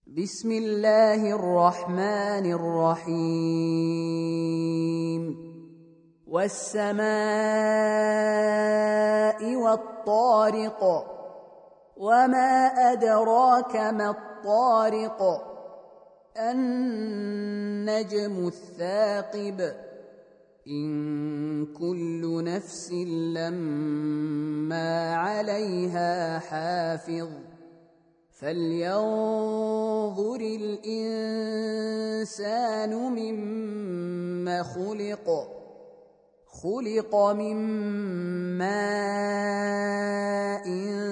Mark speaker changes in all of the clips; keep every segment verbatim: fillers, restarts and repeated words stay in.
Speaker 1: بسم الله الرحمن الرحيم والسماء والطارق وما أدراك ما الطارق النجم الثاقب إن كل نفس لما عليها حافظ فلينظر الإنسان مما خلق خلق من ماء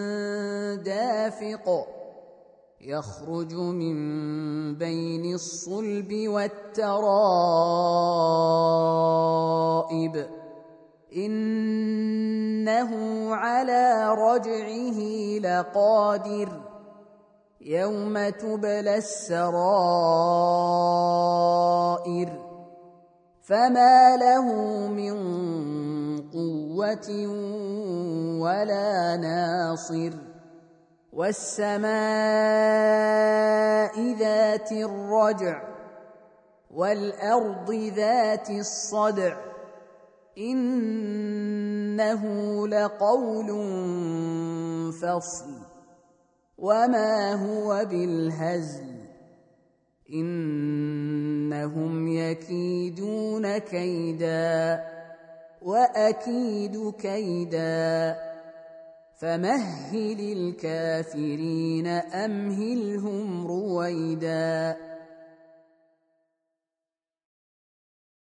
Speaker 1: دافق يخرج من بين الصلب والترائب إنه على رجعه لقادر يوم تبلى السرائر فما له من قوة ولا ناصر والسماء ذات الرجع والأرض ذات الصدع إنه لقول فصل وما هو بالهزل إنهم يكيدون كيدا وأكيد كيدا فمهل الكافرين أمهلهم رويدا.